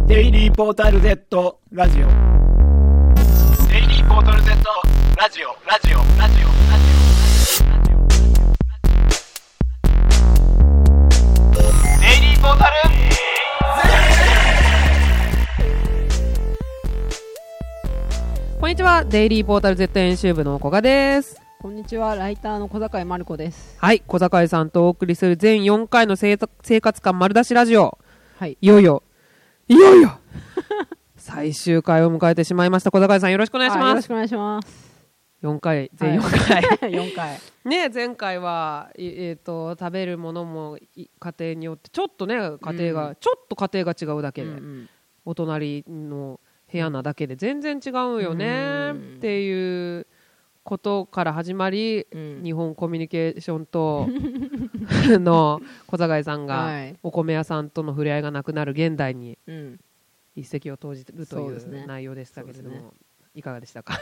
デイリーポータル Z ラジオデイリーポータル Z ラジオデイリーポータルこんにちは、デイリーポータル Z 編集部の古賀です。 こんにちは、ライターの小坂井まる子です。 はい、小坂井さんとお送りする全4回の生活感丸出しラジオ、 はい、 いよいよ最終回を迎えてしまいました。小坂井さん、よろしくお願いします。 よろしくお願いします。 4回、全4回、 はい、4回ね、前回は、食べるものも家庭によってちょっとね、ちょっと家庭が違うだけで、お隣の部屋なだけで全然違うよねっていうことから始まり、日本コミュニケーションとの小坂井さんがお米屋さんとの触れ合いがなくなる現代に一石を投じるという内容でしたけれども、いかがでしたか？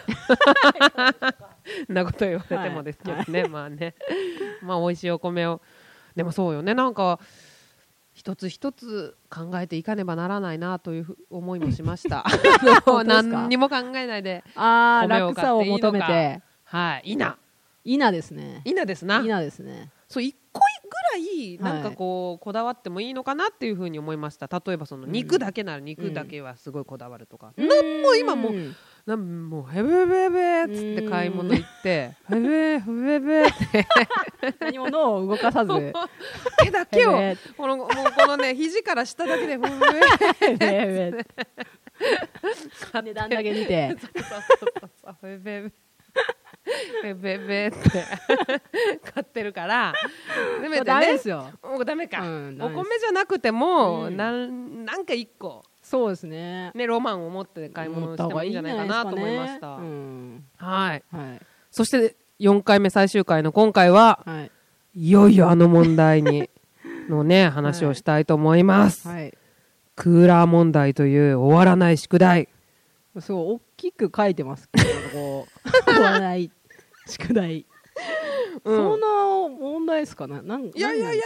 なこと言われてもですけどね、まあね、まあ美味しいお米を、でもそうよね、なんか一つ一つ考えていかねばならないなという思いもしました。何にも考えないで米を買っていいのか、楽さを求めて、はい、稲ですね。稲ですな。稲ですね。そう、一個ぐらいなんかこうこだわってもいいのかなっていうふうに思いました。例えばその肉だけなら肉だけはすごいこだわるとか、なんも今もうヘベベベっつって買い物行ってヘベベベって何も脳を動かさず手だけをもうこのね肘から下だけでヘベベベ値段だけ見てヘベベベベベって買ってるからせめてね、 ダメですよ。 もうダメか、お米じゃなくても、なんか一個そうですね、 ロマンを持って買い物してもいいんじゃないかなと思いました。はい、そして4回目最終回の今回は、いよいよあの問題のね話をしたいと思います。クーラー問題という終わらない宿題。 そう大きく書いてますけど終わらない宿題、そんな問題ですかね。いやクー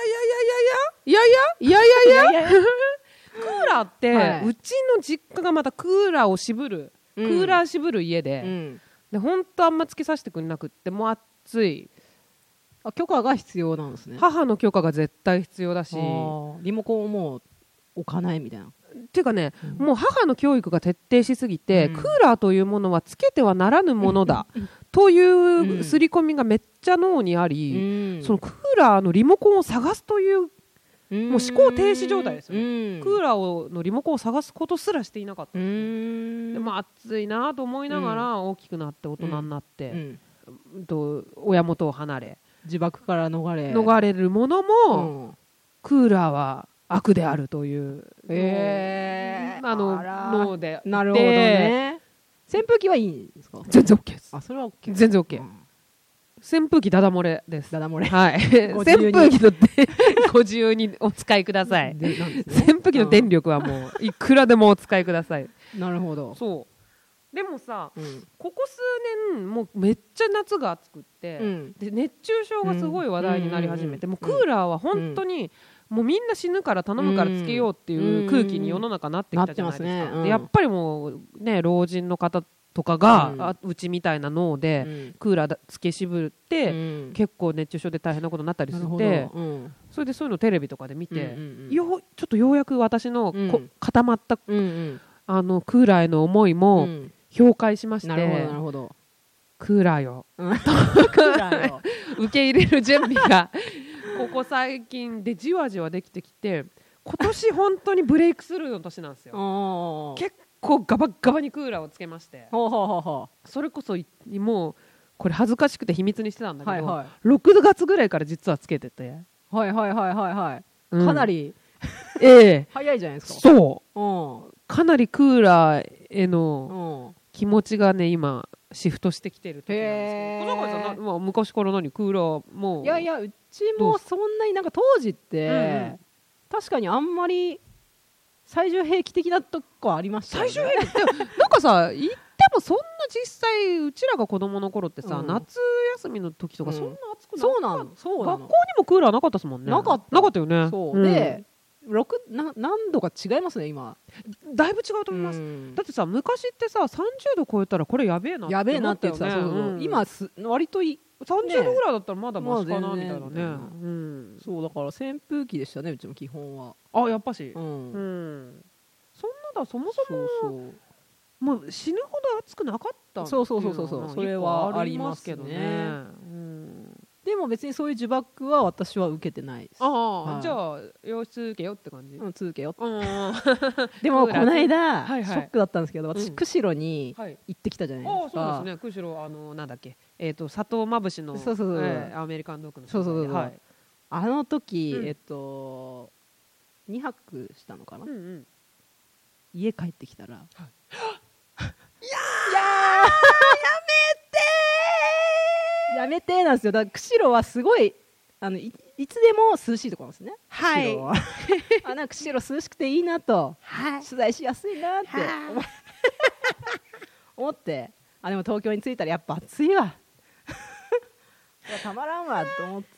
ラーって、うちの実家がまたクーラー渋る家で、本当あんまつけさせてくれなくって、もう暑い。 許可が必要なんですね。 母の許可が絶対必要だし、 リモコンをもう置かないみたいな。 っていうかね、もう母の教育が徹底しすぎて、クーラーというものはつけてはならぬものだという刷り込みがめっちゃ脳にあり、そのクーラーのリモコンを探すというもう思考停止状態ですよ、クーラーのリモコンを探すことすらしていなかった。でも暑いなと思いながら大きくなって大人になって、親元を離れ自爆から逃れるものも、クーラーは悪であるという脳で。 なるほどね。扇風機はいいんですか？ 全然 OK です。 それは OK。 全然 OK。扇風機ダダ漏れです。 ダダ漏れ。 はい。扇風機のご自由にお使いください。扇風機の電力はもういくらでもお使いください。 なるほど。 そう。でもさ、ここ数年もうめっちゃ夏が暑くって、で熱中症がすごい話題になり始めて、もうクーラーは本当にもうみんな死ぬから頼むからつけようっていう空気に世の中なってきたじゃないですか。でやっぱりもうね、老人の方とかが、うちみたいな脳で、クーラーつけ渋って、結構熱中症で大変なことになったりして、それでそういうのテレビとかで見て、ちょっとようやく私の固まった、クーラーへの思いも氷解しまして、クーラーよ受け入れる準備がここ最近でじわじわできてきて、今年本当にブレイクスルーの年なんですよ。結構ガバガバにクーラーをつけまして、それこそもうこれ恥ずかしくて秘密にしてたんだけど、6月ぐらいから実はつけてて、 かなり早いじゃないですか。 そうかなりクーラーへの気持ちがね今シフトしてきてる時なんですけど、昔からクーラーもううちもそんなになんか当時って、確かにあんまり最終兵器的なとこありましたよね。最終兵器ってなんかさ言ってもそんな実際うちらが子供の頃ってさ、夏休みの時とかそんな暑くなかった。学校にもクーラーなかったですもんね。なかったよね。 で何度か違いますね今。 だいぶ違うと思います。だってさ昔ってさ30度超えたらこれやべえなって思ったよね。 やべえなって言ってた。今割と 30度ぐらいだったらまだマシかなみたいなね。 そうだから扇風機でしたねうちも基本は。 あやっぱし。そんなだそもそももう死ぬほど暑くなかった。 そうそれはありますけどね。でも別にそういう呪縛は私は受けてないです。 じゃあ養子続けよって感じ。 続けよでもこの間ショックだったんですけど、私釧路に行ってきたじゃないですか。 そうですね。釧路なんだっけ砂糖まぶしのアメリカンドッグの。 そうあの時2泊したのかな。家帰ってきたらいややめてなんですよ。だから釧路はすごいいつでも涼しいところなんですね。はい。なんか釧路涼しくていいなと、取材しやすいなって思って、でも東京に着いたらやっぱ暑いわたまらんわと思って、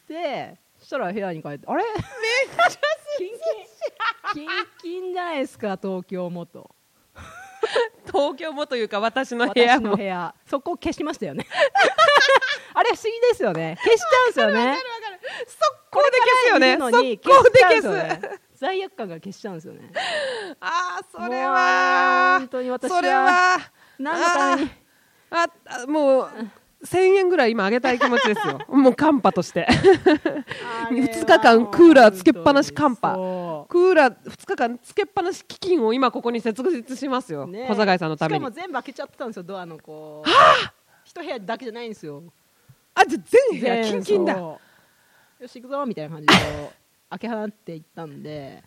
そしたら部屋に帰ってあれめっちゃキンキンじゃないですか東京もと。 東京もというか私の部屋も。 そこ消しましたよねあれ不思議ですよね。消しちゃうんですよね。 速攻で消すよね。 速攻で消す。罪悪感が消しちゃうんですよね。 それは本当に私は何のためにもう1000円ぐらい今あげたい気持ちですよもうカンパとして2日間クーラーつけっぱなしカンパ、クーラー2日間つけっぱなし基金を今ここに設立しますよ、小坂井さんのために。 しかも全部開けちゃってたんですよ、ドアの一部屋だけじゃないんですよ。 じゃあ全部部屋キンキンだ。よし行くぞみたいな感じで開け放っていったんで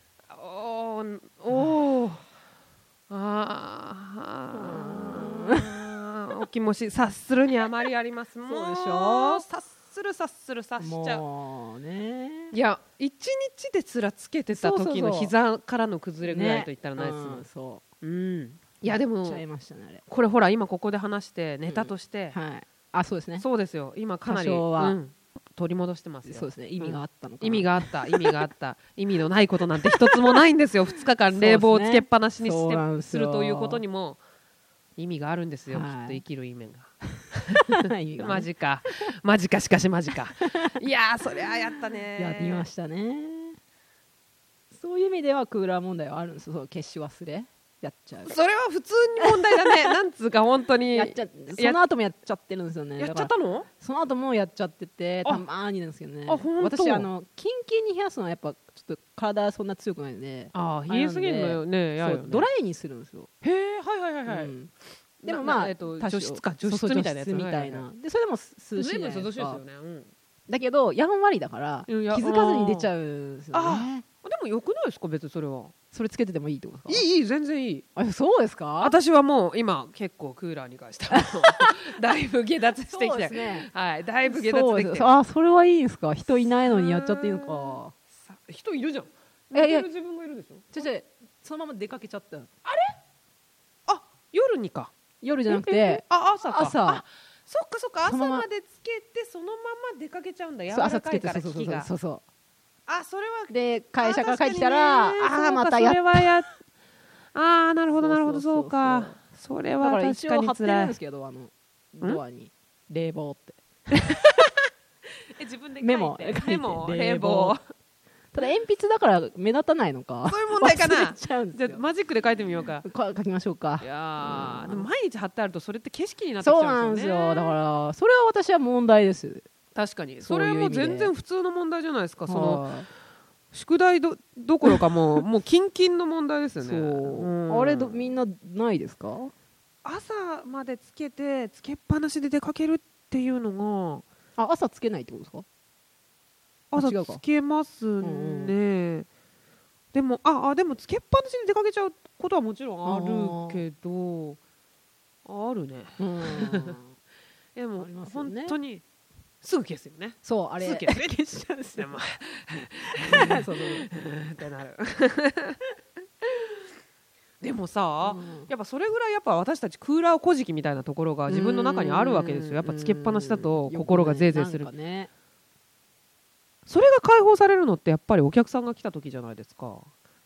お気持ち察するにあまりあります。 そうでしょ。 察しちゃう。 もうね。 いや1日ですらつけてた時の膝からの崩れぐらいと言ったらないですもん。いやでもこれほら今ここで話してネタとして、 そうですね。 そうですよ。今かなり取り戻してますよ。 そうですね。意味があったのかな。 意味があった意味のないことなんて一つもないんですよ。2日間冷房をつけっぱなしにするということにも意味があるんですよ、きっと生きる意味がマジかしかしマジかいやそりゃやったね。 やりましたね。そういう意味ではクーラー問題はあるんですよ。消し忘れやっちゃう。 それは普通に問題だねなんつうか本当にその後もやっちゃってるんですよね。 やっちゃったの？ その後もやっちゃっててたまーになんですけどね。私キンキンに冷やすのはやっぱちょっと体そんな強くないので冷えすぎるのよね。 ドライにするんですよ。 へえはい、でも除湿みたいなやつみたいな。 でそれでも涼しいじゃないですか。 涼しいですよね。 だけどやんわりだから気づかずに出ちゃうんですよね。 でもよくないですか別にそれは。 それつけててもいいってことですか？ いい全然いい。 そうですか？ 私はもう今結構クーラーに関してはだいぶ下脱してきて、だいぶ下脱してきて。 それはいいんですか？人いないのにやっちゃっていいのか。 人いるじゃん。自分がいるでしょ。 そのまま出かけちゃった。 あれ？夜にか。 夜じゃなくて朝か。そっか朝までつけてそのまま出かけちゃうんだ。柔らかいから木が。 そう。 それはで会社から帰ってきたらまたやった。 なるほどそうか。それは確かに辛い。だから一応貼ってるんですけどドアに冷房って自分で書いてメモ冷房。 ただ鉛筆だから目立たないのか。 そういう問題かな。 じゃあマジックで書いてみようか。 書きましょうか。 いやでも毎日貼ってあるとそれって景色になってきちゃうんですよね。 そうなんですよ。だからそれは私は問題です。 確かにそれはもう全然普通の問題じゃないですか。その宿題どころかもうキンキンの問題ですよね。 あれみんなないですか？ 朝までつけてつけっぱなしで出かけるっていうのが朝つけないってことですか？ 朝つけますね。でもつけっぱなしで出かけちゃうことはもちろんあるけどあるね。でも本当にすぐ消すよね。 そうあれすぐ消しちゃうんですよ。ってなる。でもさ、やっぱそれぐらいやっぱ私たちクーラー小じきみたいなところが自分の中にあるわけですよ。やっぱつけっぱなしだと心がゼーゼーする。それが解放されるのってやっぱりお客さんが来た時じゃないですか。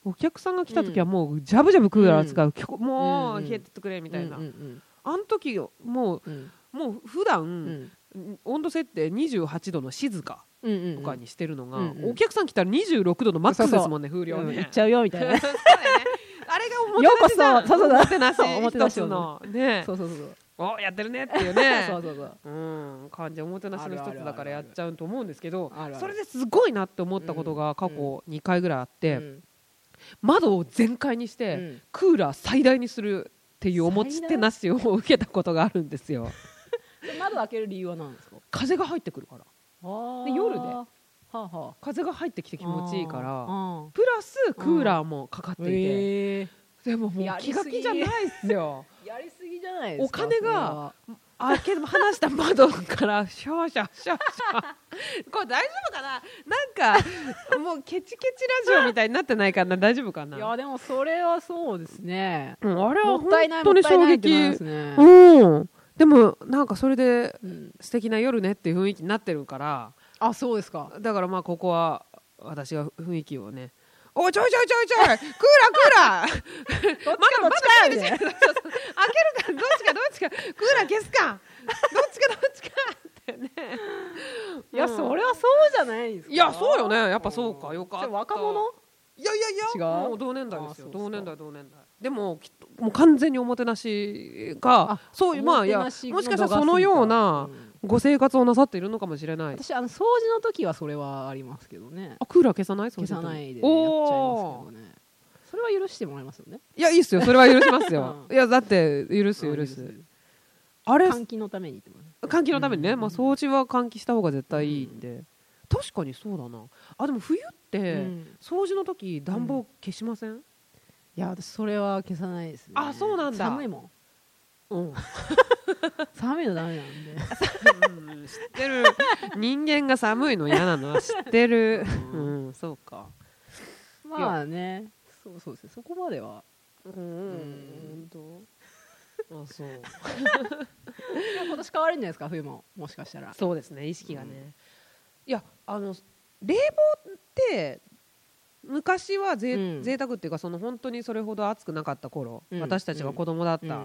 お客さんが来た時はもうジャブジャブクーラー使う、もう冷えてってくれみたいな、あの時もう普段、温度設定28度の静かとかにしてるのが、お客さん来たら26度のマックスですもんね、風量ね、 いっちゃうよみたいなあれがおもてなしだ、おもてなしおもてなしのね、おやってるねっていうね感じ、おもてなしの一つだからやっちゃうと思うんですけど、それですごいなって思ったことが過去2回ぐらいあって、窓を全開にしてクーラー最大にするっていうおもてなしを受けたことがあるんですよ。 窓開ける理由は何ですか？ 風が入ってくるから。で夜で風が入ってきて気持ちいいから、プラスクーラーもかかっていて、でももう気が気じゃないっすよ。 やりすぎじゃないですか。 お金がけど離した窓からシャーシャーシャーシャーこれ大丈夫かな、なんかもうケチケチラジオみたいになってないかな、大丈夫かな。 いやでもそれはそうですね、 あれはもったいない本当に衝撃ですね。 でもなんかそれで素敵な夜ねっていう雰囲気になってるから、 あ、そうですか。 だからまあここは私が雰囲気をね、おいちょいクーラーまだ近いみたいな、開けるからどっちかクーラー消すかどっちかってね。 いや、それはそうじゃないですか。 いやそうよね、やっぱそうか、よかった。 若者？ いや違う、 もう同年代ですよ。同年代でもきっともう完全におもてなしがそういう、まあいやもしかしたらそのようなご生活をなさっているのかもしれない。 私掃除の時はそれはありますけどね。 クーラー消さない？ 消さないでやっちゃいますけどね。それは許してもらいますよね。 いやいいっすよ、それは許しますよいやだって許すあれ換気のためにって換気のためにね、まあ掃除は換気した方が絶対いいんで、確かにそうだな。でも冬って掃除の時暖房消しません？ いや私それは消さないですね。 あ、そうなんだ。 寒いもん。寒いのダメなんで。 知ってる。人間が寒いの嫌なのは知ってる。そうか。 まあね、そうですね。そこまでは。 本当。あ、そう。 今年変わるんじゃないですか、冬も。もしかしたら。 そうですね、意識がね。いや冷房って昔は贅沢っていうか、その本当にそれほど暑くなかった頃、私たちが子供だった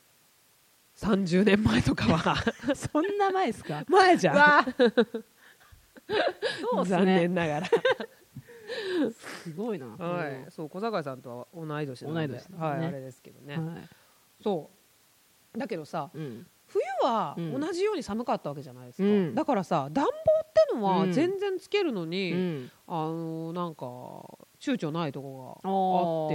30年前とかはそんな前ですか？ 前じゃん。 そうですね、 残念ながらすごいな。 はい、そう小坂井さんとは同い年なので、はい、あれですけどね。そうだけどさ、冬は同じように寒かったわけじゃないですか。だからさ、暖房ってのは全然つけるのに、なんか躊躇ないとこがあって、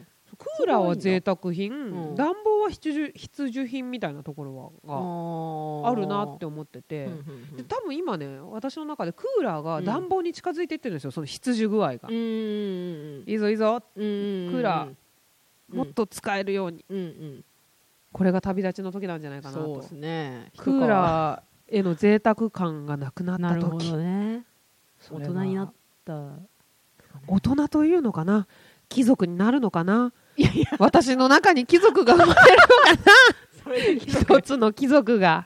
クーラーは贅沢品、暖房は必需品みたいなところがあるなって思ってて、で多分今ね、私の中でクーラーが暖房に近づいていってるんですよ、その必需具合が。いいぞいいぞ、クーラーもっと使えるように、これが旅立ちの時なんじゃないかなと。 そうですね、 クーラーへの贅沢感がなくなった時。 なるほどね、大人になった、 大人というのかな、貴族になるのかな。私の中に貴族が生まれるのかな。それ一つの貴族が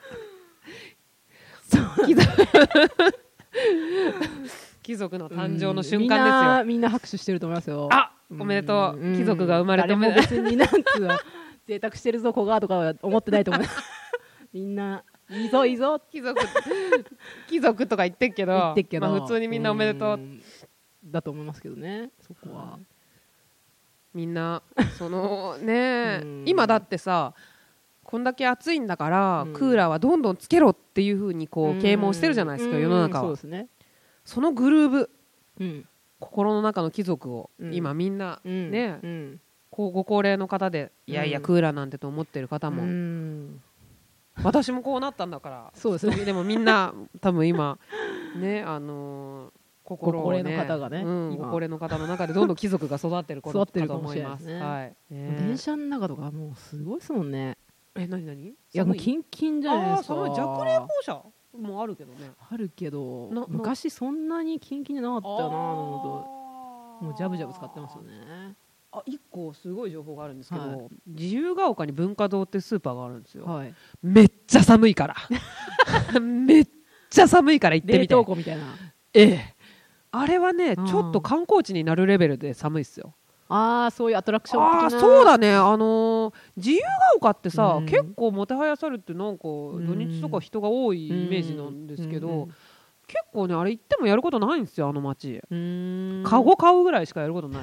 貴族の誕生の瞬間ですよ。 みんな拍手してると思いますよ。 あ、おめでとう。貴族が生まれて、 誰も別になんつうの贅沢してるぞこがとかは思ってないと思うみんないいぞいいぞ、 貴族とか言ってっけど、まあ普通にみんなおめでとうだと思いますけどね。そこはみんなそのね今だってさ、こんだけ暑いんだから、クーラーはどんどんつけろっていう風にこう啓蒙してるじゃないですか、世の中は。 そうですね。 そのグルーブ、心の中の貴族を今みんなね、ご高齢の方でいやいやクーラーなんてと思ってる方も、私もこうなったんだから。 そうですね。 でもみんな多分今ね、ご高齢の方がね、 ご高齢の方の中でどんどん貴族が育ってる頃だと思います。 電車の中とかもうすごいですもんね。 何？ いやもうキンキンじゃないですか。 弱冷放射もあるけどね。 あるけど昔そんなにキンキンじゃなかったなと思うと、もうジャブジャブ使ってますよね。 1個すごい情報があるんですけど、自由が丘に文化堂ってスーパーがあるんですよ。めっちゃ寒いからめっちゃ寒いから行ってみて。 冷凍庫みたいな。 あれはね、ちょっと観光地になるレベルで寒いっすよ。 そういうアトラクション的な。 そうだね、自由が丘ってさ、結構もてはやされてなんか土日とか人が多いイメージなんですけど、結構ねあれ行ってもやることないんですよ、あの街。カゴ買うぐらいしかやることない。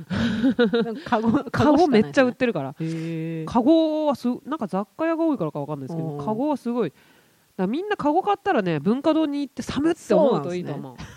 カゴめっちゃ売ってるから。カゴはなんか雑貨屋が多いからかわかんないですけど、カゴはすごい。みんなカゴ買ったらね、文化堂に行って寒って思うといいと思う。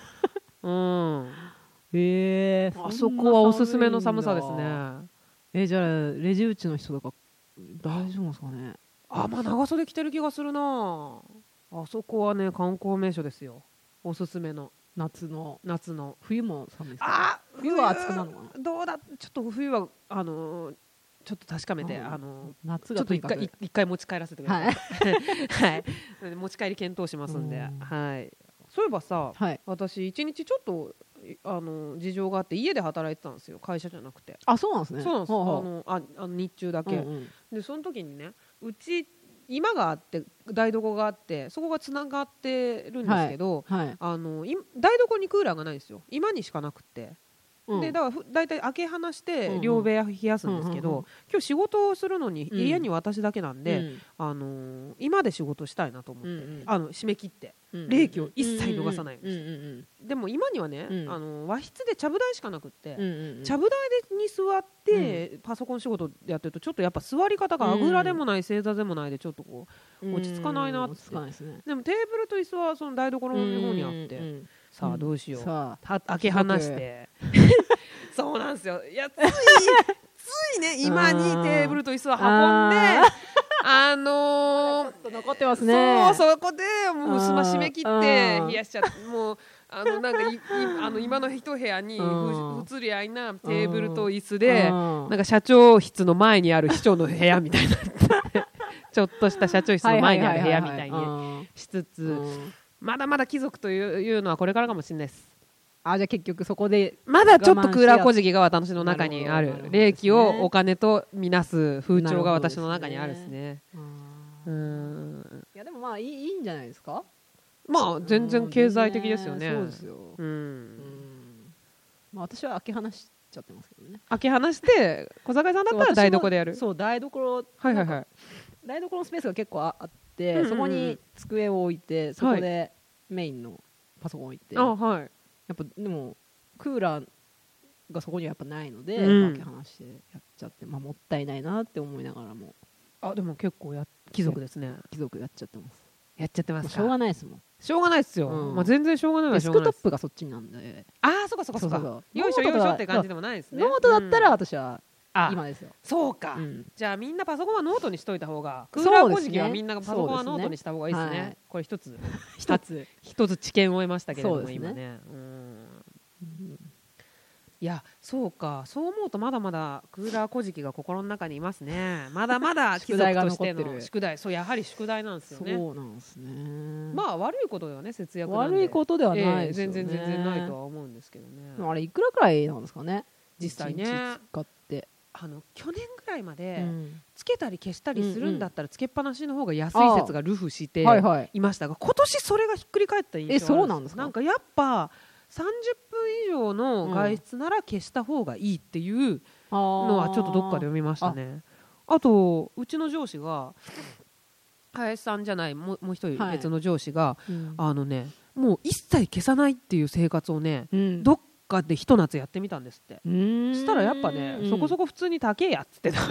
あそこはおすすめの寒さですね。 じゃあレジ打ちの人とか大丈夫ですかね。 まあ長袖着てる気がするな。あそこはね観光名所ですよ。おすすめの夏の。 冬も寒いですか。冬は暑くなるのかな。 どうだ、ちょっと冬はちょっと確かめて、 夏がちょっと一回持ち帰らせてください。はい、持ち帰り検討しますんで、はい。そういえばさ、私一日ちょっと事情があって家で働いてたんですよ、会社じゃなくて。 そうなんですね。 そうなんです。日中だけ。でその時にね、うち今があって台所があってそこがつながってるんですけど、台所にクーラーがないんですよ。今にしかなくって。でだからだいたい開け放して両部屋冷やすんですけど、今日仕事をするのに家に私だけなんで、今で仕事したいなと思って、締め切って冷気を一切逃さないようにして。でも今にはね、和室でちゃぶ台しかなくって、ちゃぶ台に座ってパソコン仕事やってるとちょっとやっぱ座り方があぐらでもない正座でもないでちょっとこう落ち着かないなって。でもテーブルと椅子はその台所の方にあって、さあどうしよう、開け放してそうなんですよ。いやついね今にテーブルと椅子を運んでちょっと残ってますね。 そこでもう締め切って冷やしちゃって、もうなんか今の一部屋に不釣り合いなテーブルと椅子で、なんか社長室の前にある秘書の部屋みたいなちょっとした社長室の前にある部屋みたいにしつつ、まだまだ貴族というのはこれからかもしれないです。 じゃあ結局そこでまだちょっとクーラー小じきが私の中にある。冷気をお金とみなす風潮が私の中にあるですね。 いやでもまあいいんじゃないですか。 まあ全然経済的ですよね。 そうですよ。私は開け放しちゃってますけどね。 開け放して小坂井さんだったら台所でやる。 そう、台所、台所のスペースが結構あって、そこに机を置いて、そこでメインのパソコンを置いて、やっぱでもクーラーがそこにはやっぱないので、開け放してやっちゃって、もったいないなって思いながらも。 でも結構貴族ですね。 貴族やっちゃってます。 やっちゃってますか。 しょうがないですもん。 しょうがないですよ。全然しょうがない。 デスクトップがそっちなんで。 そうか。よいしょよいしょって感じでもないですね。 ノートだったら私は今ですよ。 そうか。じゃあみんなパソコンはノートにしといた方が、クーラー小じきはみんなパソコンはノートにした方がいいですね。これ一つ知見を得ましたけれども今ね。いやそうか、そう思うとまだまだクーラー小じきが心の中にいますね。まだまだ貴族としての宿題、そうやはり宿題なんですよね。 そうなんですね。 悪いことではね、節約なんで悪いことではないですよね。 全然ないとは思うんですけどね。 あれいくらくらいなんですかね、 実際ね。 使って去年ぐらいまでつけたり消したりするんだったらつけっぱなしの方が安い説が流布していましたが、今年それがひっくり返った印象がある。 そうなんですか。 なんかやっぱ30分以上の外出なら消した方がいいっていうのはちょっとどっかで読みましたね。あとうちの上司が、林さんじゃないもう一人別の上司が、もう一切消さないっていう生活をね、どっかでひと夏やってみたんですって。したらやっぱね、そこそこ普通に高えやっつってた。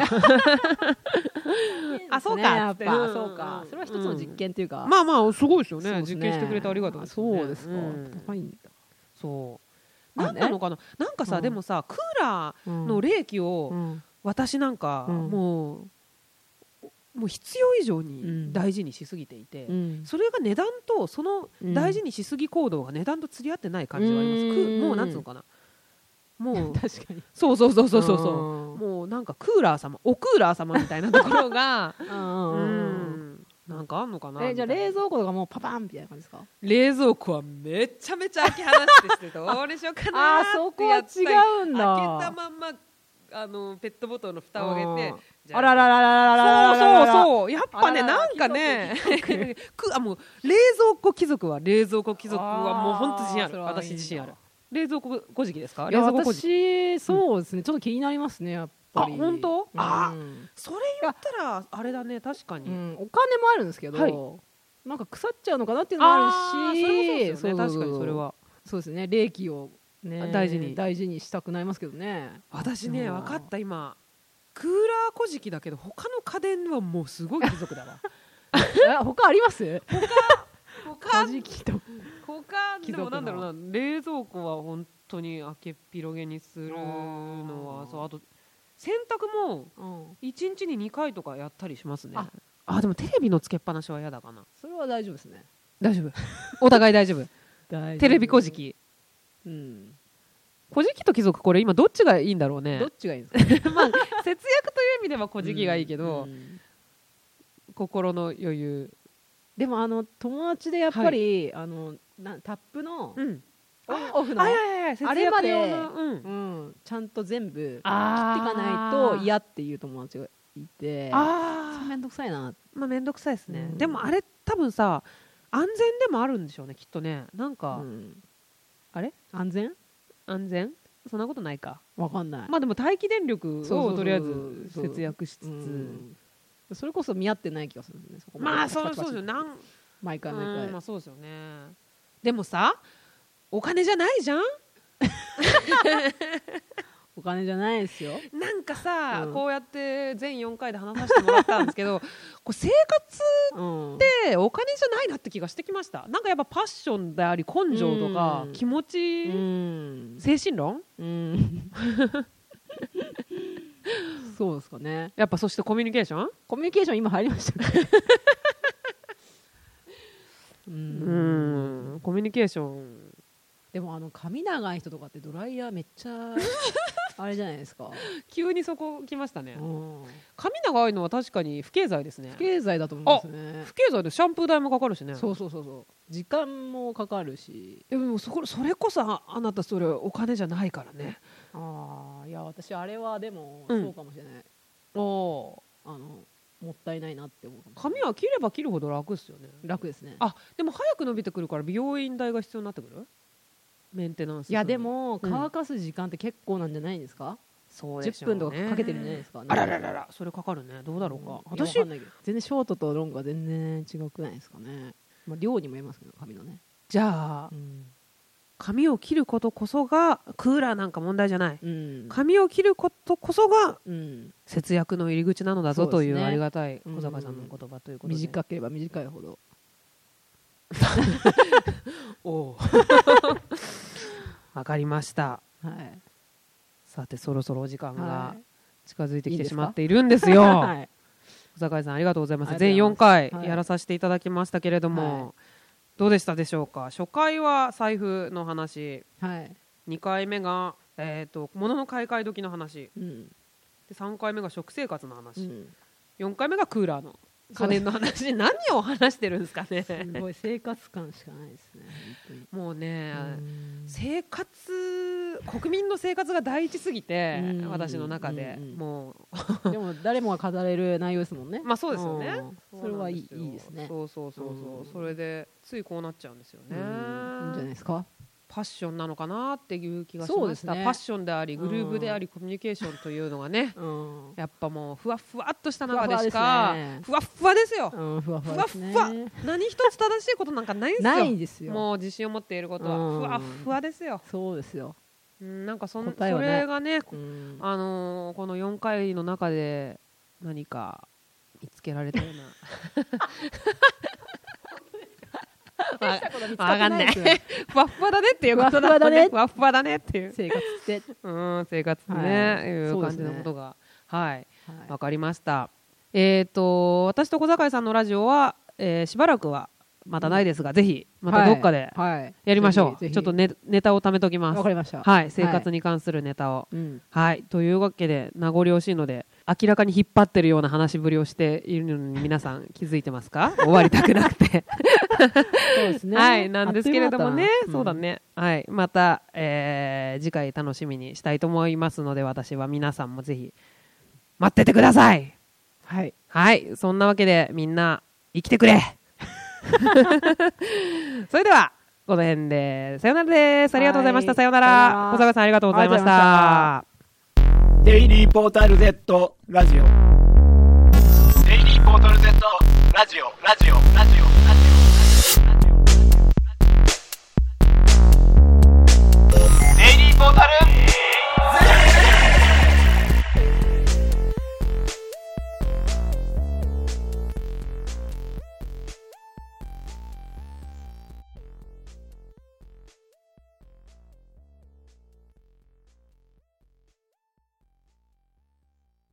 そうかやっぱそうか、それは一つの実験っていうか、 すごいですよね。実験してくれてありがとう。 そうですか。高いんだ。 そうなんなのかな。なんかさ、でもさ、クーラーの冷気を私なんかもう必要以上に大事にしすぎていて、それが値段とその大事にしすぎ行動が値段と釣り合ってない感じがあります。もうなんつうのかな、もう確かにそうもうなんかクーラー様、おクーラー様みたいなところがなんかあんのかな。 じゃあ冷蔵庫とかもうパパンみたいな感じですか。 冷蔵庫はめちゃめちゃ開け放してどうでしょうかなそこは違うんだ。 開けたまんまペットボトルの蓋を開けて、 あらららららら、 そうやっぱね、なんかねもう冷蔵庫貴族はもう本当自信ある。私自信ある。 冷蔵庫小じきですか？ いや冷蔵庫小じき。 私そうですね、ちょっと気になりますねやっぱり。 本当？それ言ったらあれだね、確かに、 お金もあるんですけど、なんか腐っちゃうのかなっていうのもあるし、 それもそうですよね。確かにそれはそうですね、冷気をね大事にしたくなりますけどね。 私ね、分かった、今クーラー小じきだけど他の家電はもうすごい貴族だわ他あります？ 他小じきと他でもなんだろうな、冷蔵庫は本当に開けっ広げにするのは、そう、あと洗濯も1日に2回とかやったりしますね。でもテレビのつけっぱなしは嫌だかな。 それは大丈夫ですね。 大丈夫お互い大丈夫テレビ小じき、小じきと貴族、これ今どっちがいいんだろうね。 どっちがいいんですか？ まあ節約という意味では小じきがいいけど、心の余裕。 でも友達でやっぱり、タップのオフのあれまでちゃんと全部切っていかないと嫌っていう友達がいて、それめんどくさいな。 まあめんどくさいですね。でもあれ多分さ、安全でもあるんでしょうね、きっとね。なんかあれ安全そんなことないか、 わかんない。 まあでも待機電力をとりあえず節約しつつ、 それこそ見合ってない気がするんですね。 まあそうですよ、 毎回まあそうですよね。でもさ、お金じゃないじゃんお金じゃないですよ。 なんかさ、こうやって全4回で話させてもらったんですけどこう生活ってお金じゃないなって気がしてきました。なんかやっぱパッションであり根性とか気持ち、精神論そうですかね。 やっぱ。そしてコミュニケーション今入りましたねコミュニケーション。 でも髪長い人とかってドライヤーめっちゃあれじゃないですか急にそこ来ましたね。髪長いのは確かに不経済ですね。 不経済だと思いますね。 不経済でシャンプー代もかかるしね。 そう時間もかかるし。 でもそれこそあなたそれお金じゃないからね。 いや私あれはでもそうかもしれない。もったいないなって思う。 髪は切れば切るほど楽ですよね。 楽ですね。 でも早く伸びてくるから美容院代が必要になってくる。メンテナンス。 いやでも乾かす時間って結構なんじゃないですか？ そうでしょうね。 10分とかかけてるんじゃないですかね。 あらららら、それかかるね。どうだろうか。 私全然ショートとロングは全然違くないですかね。量にもよりますけど髪のね。 じゃあ髪を切ることこそがクーラーなんか問題じゃない、髪を切ることこそが節約の入り口なのだぞというありがたい小坂さんの言葉ということで、 短ければ短いほどわかりました、さてそろそろお時間が近づいてきてしまっているんですよ。小坂さんありがとうございます。全4回やらさせていただきましたけれども、どうでしたでしょうか。初回は財布の話、2回目が、物の買い替え時の話、で3回目が食生活の話、4回目がクーラーの家電の話。何を話してるんですかね。 すごい生活感しかないですね。 もうね、生活、国民の生活が第一すぎて、私の中でもうでも誰もが語れる内容ですもんね。 まあそうですよね。 それはいいですね。 そうそれでついこうなっちゃうんですよね。いいんじゃないですか。 パッションなのかなっていう気がしました。パッションでありグルーヴでありコミュニケーションというのがね、やっぱもうふわふわっとした中でしかふわふわですよ。ふわふわ。何一つ正しいことなんかないんですよ。 ないですよ。 もう自信を持っていることはふわふわですよ。 そうですよ。 なんかそれがね、この4回の中で何か見つけられたような。わかんない。ふわふわだねっていうことだね。ふわふわだねっていう生活って生活ねいう感じのことがわかりました。私と小坂さんのラジオはしばらくはまたないですが、ぜひまたどっかでやりましょう。ちょっとネタを貯めときます。 わかりました。 はい、生活に関するネタを。はい、というわけで名残惜しいので、明らかに引っ張ってるような話ぶりをしているのに皆さん気づいてますか？終わりたくなくて。 そうですね。 はい、なんですけれどもね、そうだね。はい、また次回楽しみにしたいと思いますので、私は皆さんもぜひ待っててください。 はい、 はい、そんなわけでみんな生きてくれ。それではこの辺でさよならです。ありがとうございました。さよなさよなら。 ら小坂さんありがとうございましあた。 デイリーポータル Z ラジオ。デイリーポータル Z ラジオ。